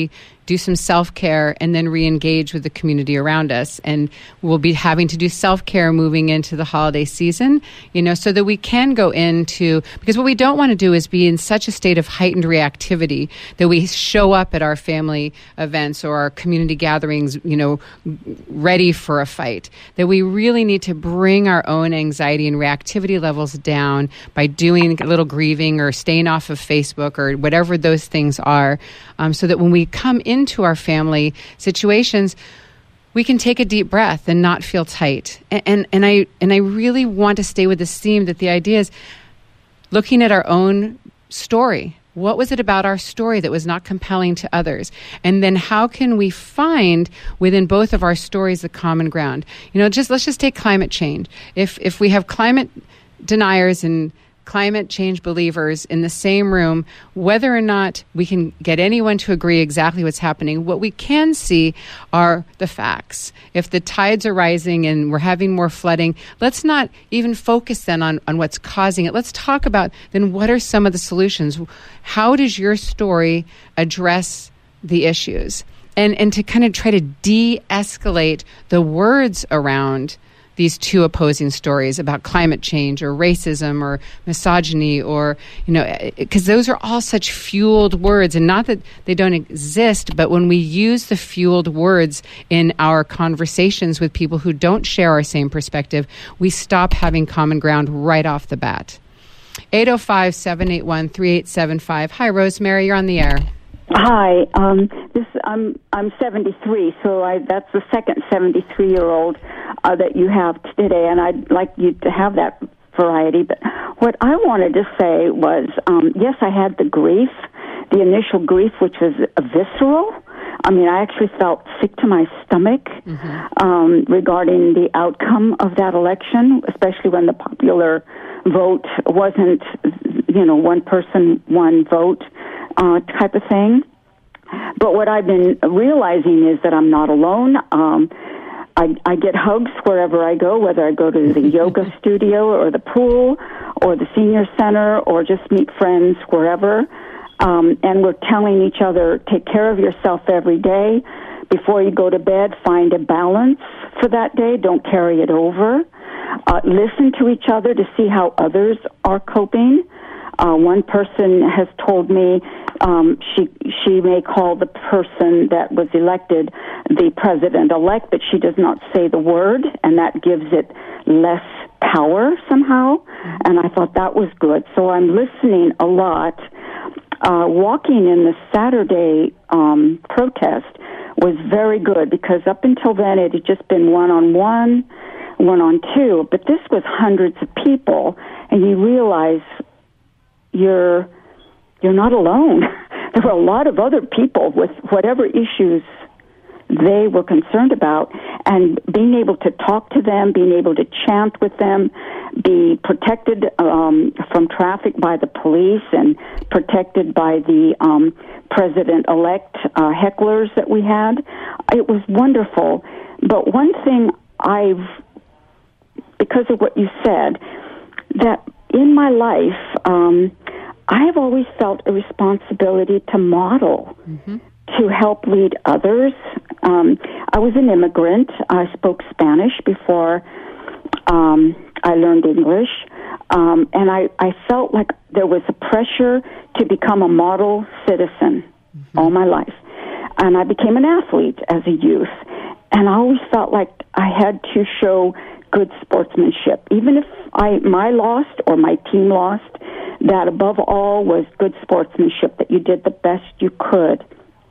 Speaker 2: do some self-care, and then re-engage with the community around us. And we'll be having to do self-care moving into the holiday season, you know, so that we can go into, because what we don't want to do is be in such a state of heightened reactivity that we show up at our family events or our community gatherings, you know, ready for a fight. That we really need to bring our own anxiety and reactivity levels down by doing a little grieving or staying off of Facebook or whatever those things are, um, so that when we come into our family situations, we can take a deep breath and not feel tight. And, and and I and I really want to stay with this theme that the idea is looking at our own story. What was it about our story that was not compelling to others? And then how can we find within both of our stories the common ground? You know, just let's just take climate change. If if we have climate deniers and climate change believers in the same room, whether or not we can get anyone to agree exactly what's happening, what we can see are the facts. If the tides are rising and we're having more flooding, let's not even focus then on, on what's causing it. Let's talk about then what are some of the solutions? How does your story address the issues? And and to kind of try to de-escalate the words around these two opposing stories about climate change or racism or misogyny, or, you know, because those are all such fueled words, and not that they don't exist, but when we use the fueled words in our conversations with people who don't share our same perspective, we stop having common ground right off the bat. eight oh five, seven eight one, three eight seven five. Hi, Rosemary, you're on the air.
Speaker 6: Hi, um, this I'm I'm seventy-three, so I, that's the second seventy-three-year-old uh, that you have today, and I'd like you to have that variety. But what I wanted to say was, um, yes, I had the grief, the initial grief, which was visceral. I mean, I actually felt sick to my stomach mm-hmm. um, regarding the outcome of that election, especially when the popular vote wasn't, you know, one person, one vote. Uh, type of thing. But what I've been realizing is that I'm not alone. Um, I, I get hugs wherever I go, whether I go to the yoga studio or the pool or the senior center or just meet friends wherever. Um, and we're telling each other, take care of yourself every day. Before you go to bed, find a balance for that day. Don't carry it over. Uh, listen to each other to see how others are coping. Uh, one person has told me um, she she may call the person that was elected the president-elect, but she does not say the word, and that gives it less power somehow. And I thought that was good. So I'm listening a lot. Uh, walking in the Saturday um, protest was very good, because up until then it had just been one-on-one, one-on-two, but this was hundreds of people, and you realize you're you're not alone. There were a lot of other people with whatever issues they were concerned about, and being able to talk to them, being able to chant with them, be protected um, from traffic by the police and protected by the um, president-elect uh, hecklers that we had. It was wonderful. But one thing I've, because of what you said, that in my life, um, I have always felt a responsibility to model, mm-hmm. to help lead others. Um, I was an immigrant. I spoke Spanish before um, I learned English. Um, and I, I felt like there was a pressure to become a model citizen mm-hmm. all my life. And I became an athlete as a youth. And I always felt like I had to show good sportsmanship. Even if I my lost or my team lost, that above all was good sportsmanship, that you did the best you could.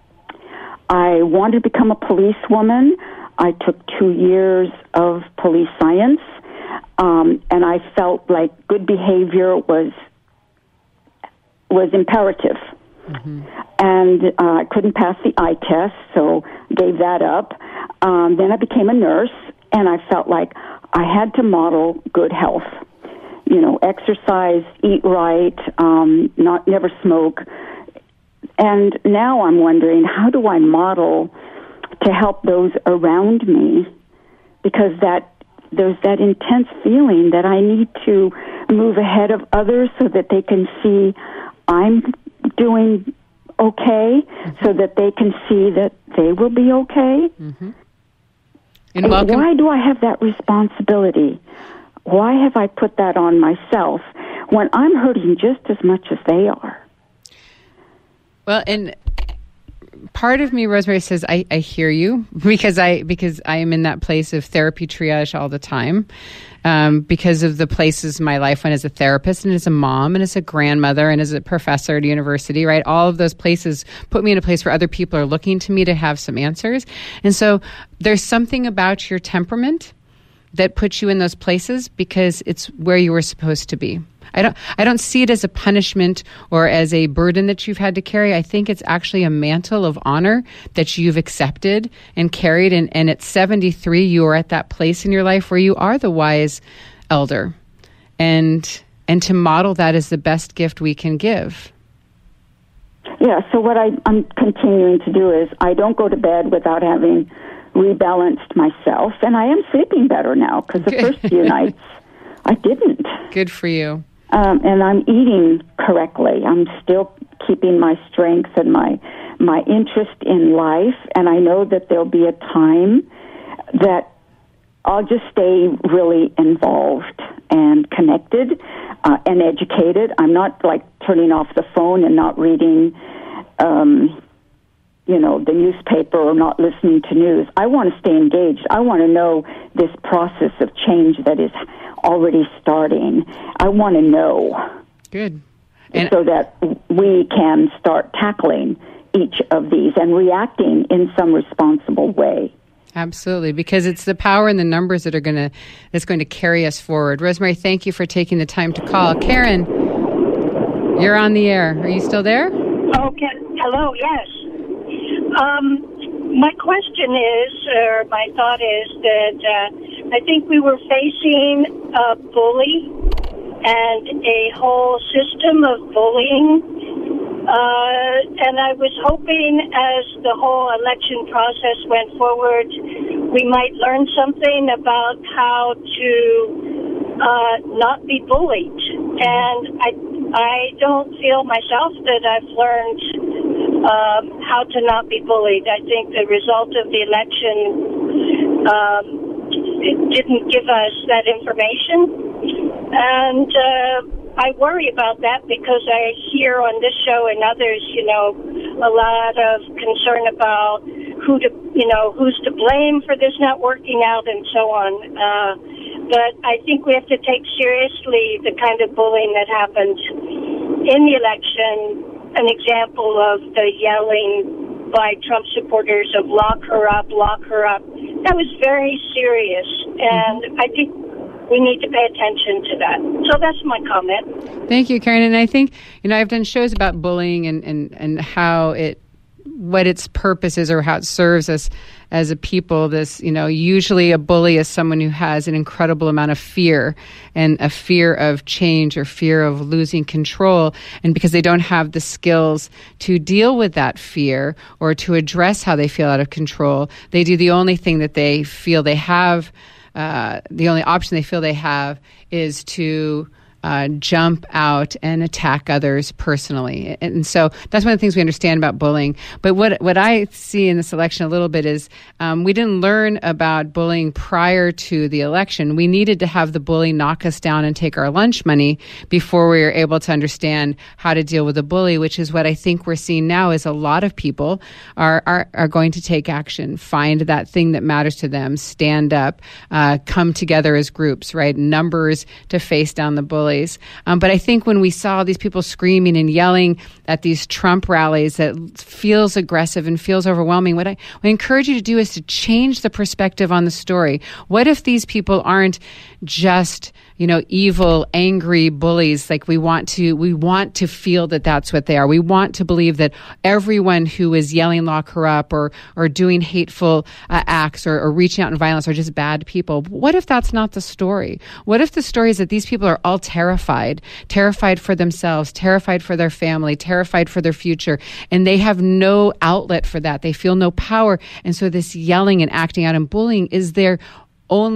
Speaker 6: I wanted to become a policewoman. I took two years of police science, um, and I felt like good behavior was was imperative. Mm-hmm. And uh, I couldn't pass the eye test, so gave that up. Um, then I became a nurse, and I felt like I had to model good health. You know, exercise, eat right, um, not never smoke. And now I'm wondering, how do I model to help those around me? Because that there's that intense feeling that I need to move ahead of others so that they can see I'm doing okay, mm-hmm. so that they can see that they will be okay?
Speaker 2: Mm-hmm. And welcome.
Speaker 6: Why do I have that responsibility? Why have I put that on myself when I'm hurting just as much as they are?
Speaker 2: Well, and part of me, Rosemary, says I, I hear you because I because I am in that place of therapy triage all the time, um, because of the places my life went as a therapist and as a mom and as a grandmother and as a professor at university, right? All of those places put me in a place where other people are looking to me to have some answers. And so there's something about your temperament that puts you in those places because it's where you were supposed to be. I don't I don't see it as a punishment or as a burden that you've had to carry. I think it's actually a mantle of honor that you've accepted and carried. And, and at seventy-three, you are at that place in your life where you are the wise elder. And and to model that is the best gift we can give.
Speaker 6: Yeah, so what I, I'm continuing to do is I don't go to bed without having rebalanced myself. And I am sleeping better now because the
Speaker 2: Good.
Speaker 6: first few nights I didn't.
Speaker 2: Good for you.
Speaker 6: Um, and I'm eating correctly. I'm still keeping my strength and my my interest in life. And I know that there'll be a time that I'll just stay really involved and connected uh, and educated. I'm not like turning off the phone and not reading, um, you know, the newspaper or not listening to news. I want to stay engaged. I want to know this process of change that is already starting. I want to know.
Speaker 2: Good. And
Speaker 6: so that we can start tackling each of these and reacting in some responsible way.
Speaker 2: Absolutely, because it's the power in the numbers that are going to that's going to carry us forward. Rosemary, thank you for taking the time to call. Karen, you're on the air. Are you still there?
Speaker 7: Okay. Hello. Yes. Um, my question is, or my thought is that uh, I think we were facing a bully and a whole system of bullying. Uh, and I was hoping as the whole election process went forward, we might learn something about how to uh, not be bullied. And I, I don't feel myself that I've learned um, how to not be bullied. I think the result of the election um, it didn't give us that information. And uh, I worry about that because I hear on this show and others, you know, a lot of concern about who to, you know, who's to blame for this not working out and so on. Uh, but I think we have to take seriously the kind of bullying that happened in the election. An example of the yelling by Trump supporters of lock her up, lock her up. That was very serious. And I think we need to pay attention to that. So that's my comment.
Speaker 2: Thank you, Karen. And I think, you know, I've done shows about bullying and, and, and how it, what its purpose is or how it serves us as a people. This, you know, usually a bully is someone who has an incredible amount of fear and a fear of change or fear of losing control. And because they don't have the skills to deal with that fear or to address how they feel out of control, they do the only thing that they feel they have. Uh, the only option they feel they have is to uh, jump out and attack others personally. And so that's one of the things we understand about bullying. But what what I see in this election a little bit is um, we didn't learn about bullying prior to the election. We needed to have the bully knock us down and take our lunch money before we were able to understand how to deal with the bully, which is what I think we're seeing now is a lot of people are, are, are going to take action, find that thing that matters to them, stand up, uh, come together as groups, right? Numbers to face down the bully. Um, but I think when we saw these people screaming and yelling at these Trump rallies that feels aggressive and feels overwhelming, what I, what I encourage you to do is to change the perspective on the story. What if these people aren't just, you know, evil, angry bullies? Like we want to, we want to feel that that's what they are. We want to believe that everyone who is yelling "lock her up" or or doing hateful uh, acts or, or reaching out in violence are just bad people. What if that's not the story? What if the story is that these people are all terrified, terrified for themselves, terrified for their family, terrified for their future, and they have no outlet for that. They feel no power, and so this yelling and acting out and bullying is their only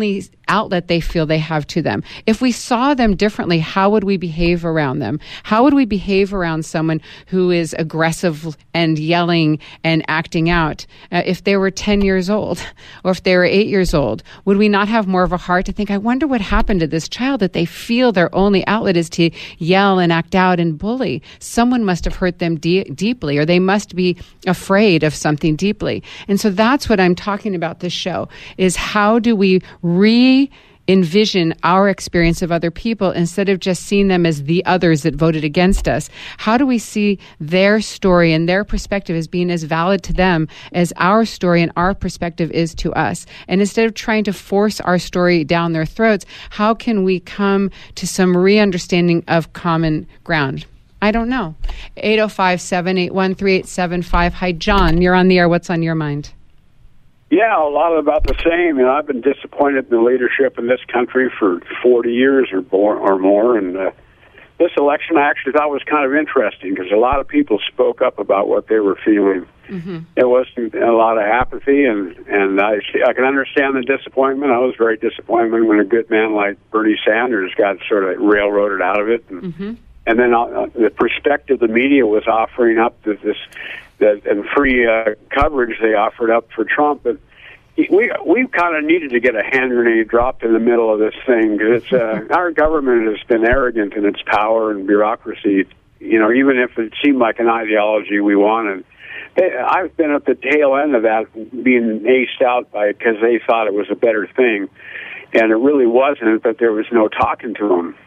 Speaker 2: outlet they feel they have to them. If we saw them differently, how would we behave around them? How would we behave around someone who is aggressive and yelling and acting out? Uh, if they were ten years old or if they were eight years old, would we not have more of a heart to think, I wonder what happened to this child that they feel their only outlet is to yell and act out and bully? Someone must have hurt them de- deeply, or they must be afraid of something deeply. And so that's what I'm talking about this show, is how do we re envision our experience of other people instead of just seeing them as the others that voted against us? How do we see their story and their perspective as being as valid to them as our story and our perspective is to us? And instead of trying to force our story down their throats, how can we come to some re-understanding of common ground? I don't know. eight oh five, seven eight one, three eight seven five. Hi, John. You're on the air. What's on your mind?
Speaker 8: Yeah, a lot about the same. You know, I've been disappointed in the leadership in this country for forty years or more, or more and uh, this election I actually thought was kind of interesting because a lot of people spoke up about what they were feeling. Mm-hmm. It wasn't a lot of apathy, and, and I, I can understand the disappointment. I was very disappointed when a good man like Bernie Sanders got sort of railroaded out of it. And, mm-hmm. and then uh, the perspective the media was offering up, this, this that and free uh, coverage they offered up for Trump, but we we kind of needed to get a hand grenade dropped in the middle of this thing because it's uh, our government has been arrogant in its power and bureaucracy. You know, even if it seemed like an ideology we wanted, they, I've been at the tail end of that, being aced out by because they thought it was a better thing, and it really wasn't. But there was no talking to them.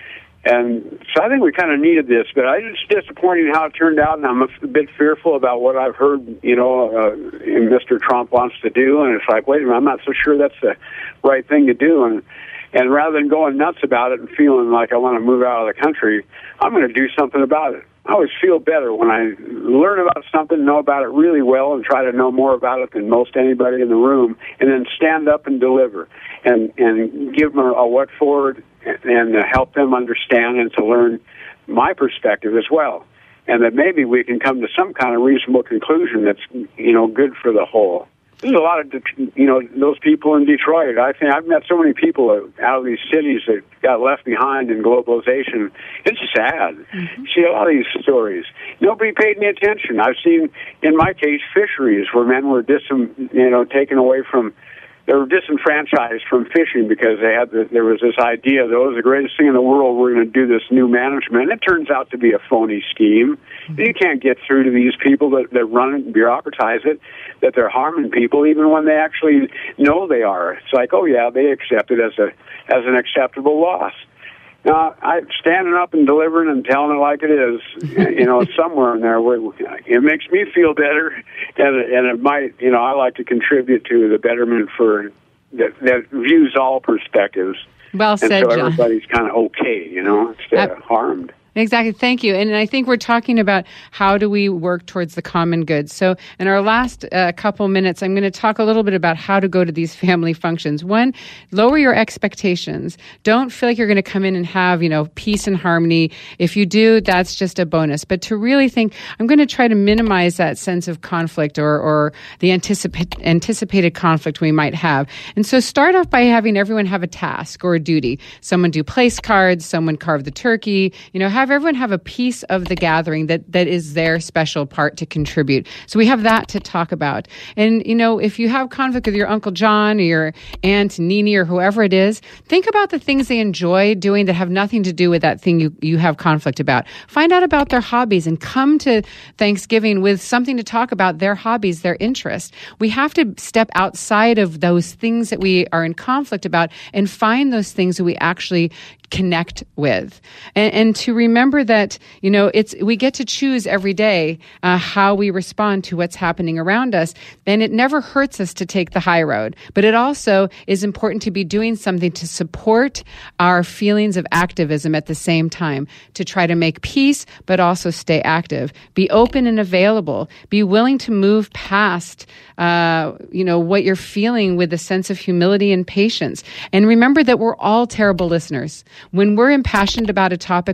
Speaker 8: And so I think we kind of needed this, but I, it's disappointing how it turned out, and I'm a, a bit fearful about what I've heard, you know, uh, Mister Trump wants to do, and it's like, wait a minute, I'm not so sure that's the right thing to do, and and rather than going nuts about it and feeling like I want to move out of the country, I'm going to do something about it. I always feel better when I learn about something, know about it really well, and try to know more about it than most anybody in the room, and then stand up and deliver and, and give them a, a what forward and to help them understand and to learn my perspective as well. And that maybe we can come to some kind of reasonable conclusion that's, you know, good for the whole. There's a lot of, you know, those people in Detroit. I think I've met so many people out of these cities that got left behind in globalization. It's sad. Mm-hmm. See a lot of these stories. Nobody paid any attention. I've seen, in my case, fisheries where men were dis, you know, taken away from. They were disenfranchised from fishing because they had the, there was this idea that it was the greatest thing in the world. We're going to do this new management. And it turns out to be a phony scheme. Mm-hmm. You can't get through to these people that, that run it and bureaucratize it, that they're harming people, even when they actually know they are. It's like, oh yeah, they accept it as a as an acceptable loss. Now, I'm standing up and delivering and telling it like it is, you know, somewhere in there. Where it makes me feel better, and, and it might, you know, I like to contribute to the betterment for that, that views all perspectives.
Speaker 2: Well said,
Speaker 8: and so
Speaker 2: John.
Speaker 8: Everybody's kind of okay, you know, instead of harmed.
Speaker 2: Exactly. Thank you. And I think we're talking about how do we work towards the common good. So in our last uh, couple minutes, I'm going to talk a little bit about how to go to these family functions. One, lower your expectations. Don't feel like you're going to come in and have, you know, peace and harmony. If you do, that's just a bonus. But to really think, I'm going to try to minimize that sense of conflict or, or the anticipate, anticipated conflict we might have. And so start off by having everyone have a task or a duty. Someone do place cards, someone carve the turkey, you know, have Have everyone have a piece of the gathering that, that is their special part to contribute. So we have that to talk about. And, you know, if you have conflict with your Uncle John or your Aunt Nini or whoever it is, think about the things they enjoy doing that have nothing to do with that thing you, you have conflict about. Find out about their hobbies and come to Thanksgiving with something to talk about, their hobbies, their interests. We have to step outside of those things that we are in conflict about and find those things that we actually connect with. And, and to remember that, you know, it's we get to choose every day uh, how we respond to what's happening around us. And it never hurts us to take the high road. But it also is important to be doing something to support our feelings of activism at the same time, to try to make peace, but also stay active. Be open and available. Be willing to move past, uh, you know, what you're feeling with a sense of humility and patience. And remember that we're all terrible listeners. When we're impassioned about a topic, we are all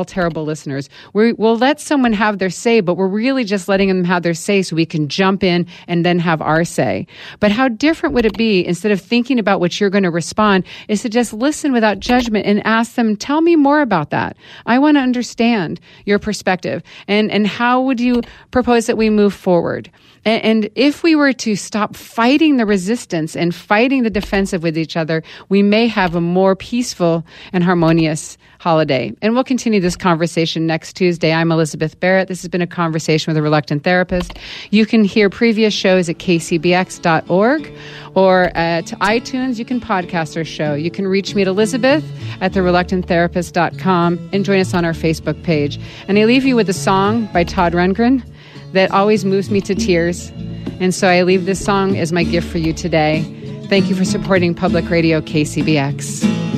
Speaker 2: all terrible listeners. We, we'll let someone have their say, but we're really just letting them have their say so we can jump in and then have our say. But how different would it be, instead of thinking about what you're going to respond, is to just listen without judgment and ask them, tell me more about that. I want to understand your perspective. And, and how would you propose that we move forward? And, and if we were to stop fighting the resistance and fighting the defensive with each other, we may have a more peaceful and harmonious holiday. And we'll continue this conversation next Tuesday. I'm Elizabeth Barrett. This has been A Conversation with a Reluctant Therapist. You can hear previous shows at k c b x dot org or at iTunes. You can podcast our show. You can reach me at Elizabeth at the reluctant therapist dot com and join us on our Facebook page. And I leave you with a song by Todd Rundgren that always moves me to tears. And so I leave this song as my gift for you today. Thank you for supporting Public Radio K C B X.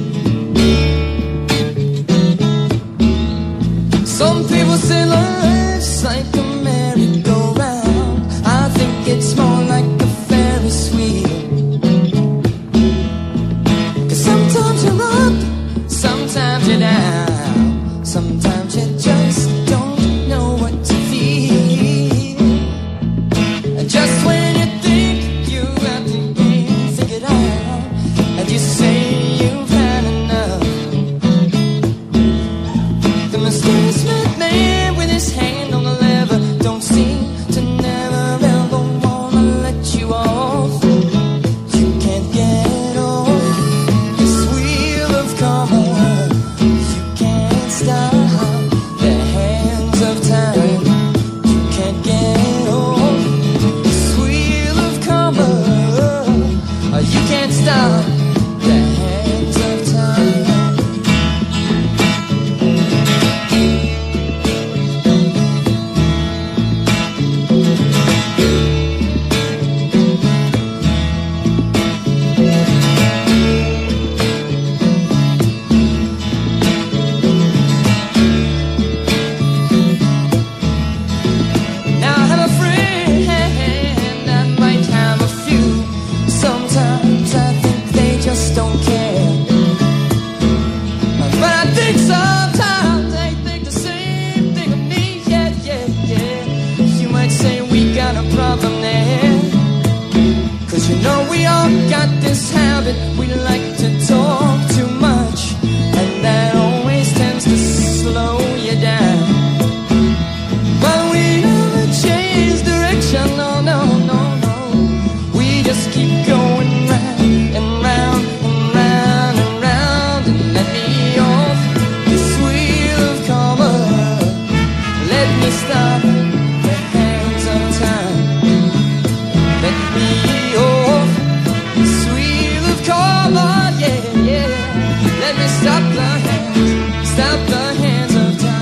Speaker 9: Some people say life's like a merry-go-round. I think it's more like a Ferris wheel. 'Cause sometimes you're up, sometimes you're down, sometimes you just don't know what to feel. And just when you think you have the game figured out, and you say you've had enough, the mysterious man with his hand on the lever don't seem to never ever wanna let you off. You can't get off this wheel of karma. You can't stop the hands of time. You can't get off this wheel of karma. You can't stop the hands of time. Now I have a friend, I might have a few. Sometimes I think they just don't care. But I think sometimes they think the same thing of me. Yeah, yeah, yeah. You might say we got a problem there. 'Cause you know we all got this habit. We like to talk too much, and that always tends to slow you down. But we never change direction, no, no, no, no. We just keep going round and round and round and round. And let me off this wheel of karma. Let me stop the hands of time. Let me off this wheel of karma, yeah, yeah. Let me stop the hands, stop the hands of time.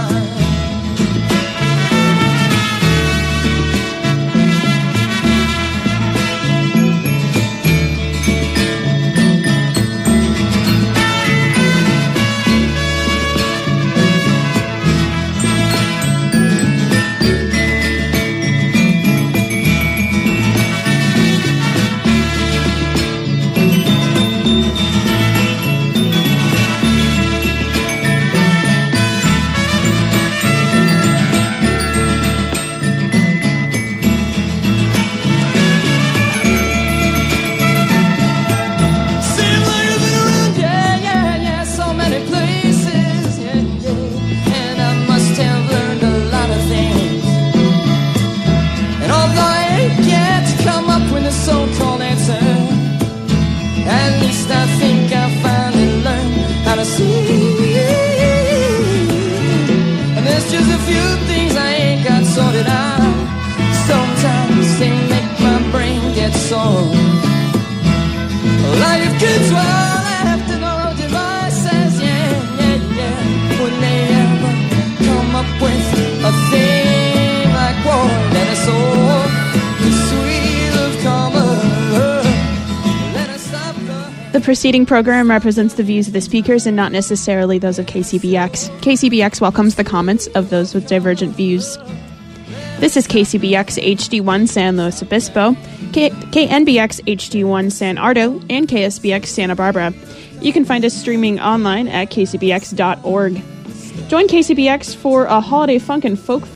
Speaker 9: Seems like I've been around, yeah, yeah, yeah, so many places, yeah, yeah. And I must have learned a lot of things. And although I ain't yet to come up with a so-called answer, at least I think I finally learned how to see. And there's just a few things I ain't got sorted out. Sometimes they make my brain get sore. Like if kids were left to their own devices, yeah, yeah, yeah. Would they ever come up with a thing like war? Let us all this wheel of karma. Let us stop the
Speaker 1: The preceding program represents the views of the speakers and not necessarily those of K C B X. K C B X welcomes the comments of those with divergent views. This is K C B X H D one San Luis Obispo, K- KNBX H D one San Ardo, and K S B X Santa Barbara. You can find us streaming online at k c b x dot org. Join K C B X for a holiday funk and folk